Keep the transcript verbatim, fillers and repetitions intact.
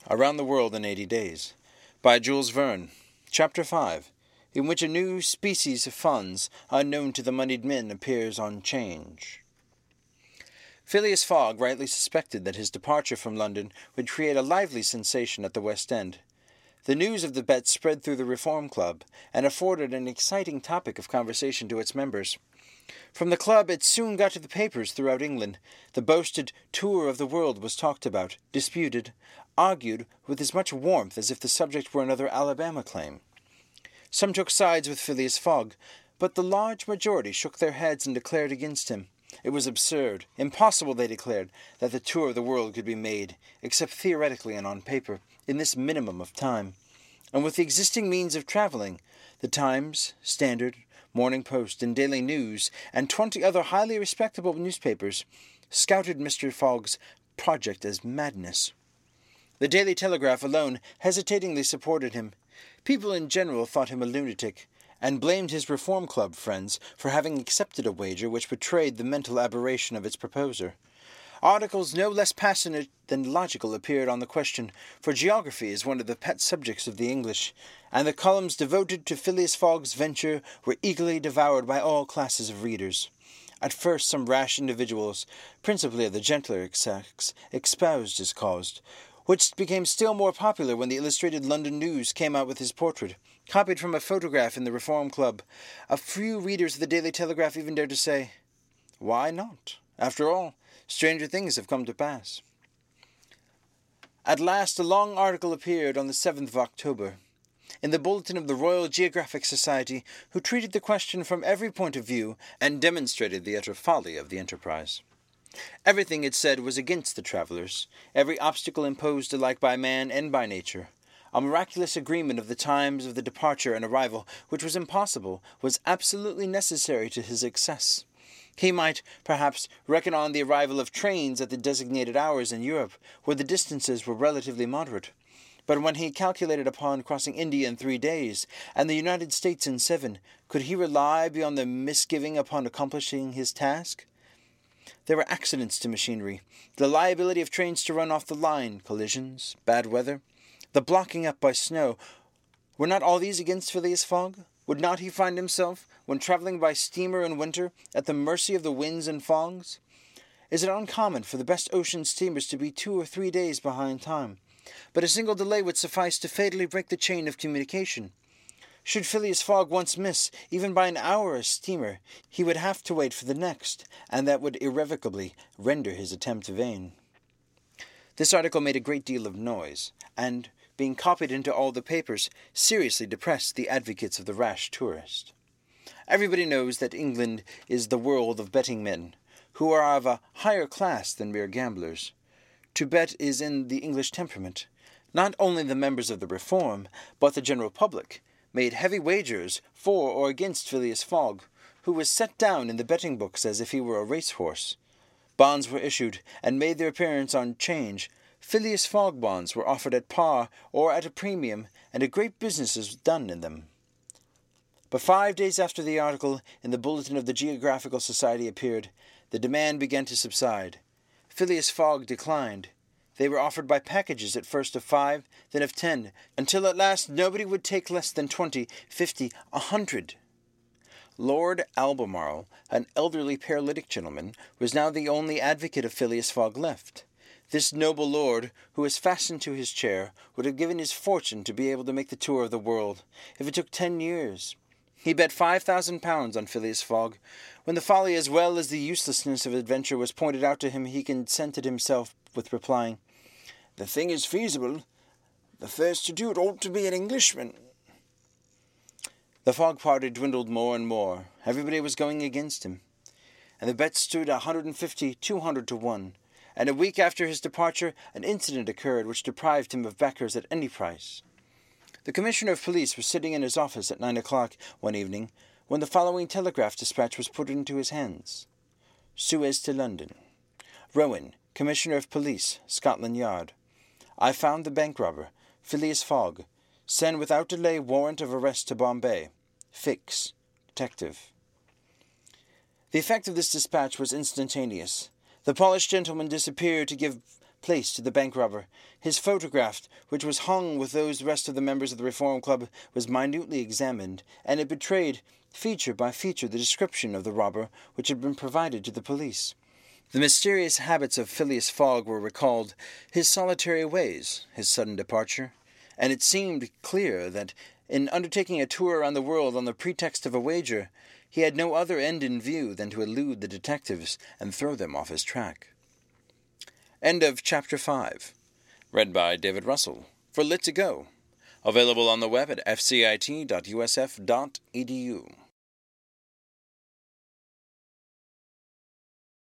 Around the World in eighty days, by Jules Verne. Chapter five, in which a new species of funds, unknown to the moneyed men, appears on 'Change. Phileas Fogg rightly suspected that his departure from London would create a lively sensation at the West End. The news of the bet spread through the Reform Club, and afforded an exciting topic of conversation to its members. From the club it soon got to the papers throughout England. The boasted tour of the world was talked about, disputed, argued with as much warmth as if the subject were another Alabama claim. Some took sides with Phileas Fogg, but the large majority shook their heads and declared against him. It was absurd, impossible, they declared, that the tour of the world could be made, except theoretically and on paper, in this minimum of time. And with the existing means of travelling, the Times, Standard, Morning Post, and Daily News, and twenty other highly respectable newspapers, scouted Mister Fogg's project as madness. The Daily Telegraph alone hesitatingly supported him. People in general thought him a lunatic, and blamed his Reform Club friends for having accepted a wager which betrayed the mental aberration of its proposer. Articles no less passionate than logical appeared on the question, for geography is one of the pet subjects of the English, and the columns devoted to Phileas Fogg's venture were eagerly devoured by all classes of readers. At first some rash individuals, principally of the gentler sex, espoused his cause, which became still more popular when the Illustrated London News came out with his portrait, copied from a photograph in the Reform Club. A few readers of the Daily Telegraph even dared to say, "Why not? After all, stranger things have come to pass." At last a long article appeared on the seventh of October, in the Bulletin of the Royal Geographic Society, who treated the question from every point of view and demonstrated the utter folly of the enterprise. Everything, it said, was against the travellers, every obstacle imposed alike by man and by nature. A miraculous agreement of the times of the departure and arrival, which was impossible, was absolutely necessary to his success. He might, perhaps, reckon on the arrival of trains at the designated hours in Europe, where the distances were relatively moderate. But when he calculated upon crossing India in three days, and the United States in seven, could he rely beyond the misgiving upon accomplishing his task? There were accidents to machinery, the liability of trains to run off the line, collisions, bad weather, the blocking up by snow. Were not all these against Phileas Fogg? Would not he find himself, when travelling by steamer in winter, at the mercy of the winds and fogs? Is it uncommon for the best ocean steamers to be two or three days behind time? But a single delay would suffice to fatally break the chain of communication. Should Phileas Fogg once miss, even by an hour, a steamer, he would have to wait for the next, and that would irrevocably render his attempt vain. This article made a great deal of noise, and, being copied into all the papers, seriously depressed the advocates of the rash tourist. Everybody knows that England is the world of betting men, who are of a higher class than mere gamblers. To bet is in the English temperament. Not only the members of the Reform, but the general public, made heavy wagers for or against Phileas Fogg, who was set down in the betting books as if he were a racehorse. Bonds were issued, and made their appearance on 'Change. Phileas Fogg bonds were offered at par or at a premium, and a great business was done in them. But five days after the article in the Bulletin of the Geographical Society appeared, the demand began to subside. Phileas Fogg declined. They were offered by packages at first of five, then of ten, until at last nobody would take less than twenty, fifty, a hundred. Lord Albemarle, an elderly paralytic gentleman, was now the only advocate of Phileas Fogg left. This noble lord, who was fastened to his chair, would have given his fortune to be able to make the tour of the world, if it took ten years. He bet five thousand pounds on Phileas Fogg. When the folly as well as the uselessness of adventure was pointed out to him, he consented himself with replying, "The thing is feasible. The first to do it ought to be an Englishman." The Fogg party dwindled more and more. Everybody was going against him, and the bet stood a hundred and fifty, two hundred to one. And a week after his departure, an incident occurred which deprived him of backers at any price. The Commissioner of Police was sitting in his office at nine o'clock one evening, when the following telegraph dispatch was put into his hands. Suez to London. Rowan, Commissioner of Police, Scotland Yard. I found the bank robber, Phileas Fogg. Send without delay warrant of arrest to Bombay. Fix. Detective. The effect of this dispatch was instantaneous. The polished gentleman disappeared to give placed to the bank robber. His photograph, which was hung with those rest of the members of the Reform Club, was minutely examined, and it betrayed, feature by feature, the description of the robber which had been provided to the police. The mysterious habits of Phileas Fogg were recalled, his solitary ways, his sudden departure, and it seemed clear that, in undertaking a tour around the world on the pretext of a wager, he had no other end in view than to elude the detectives and throw them off his track. End of Chapter five. Read by David Russell for Lit to Go. Available on the web at f c i t dot u s f dot e d u.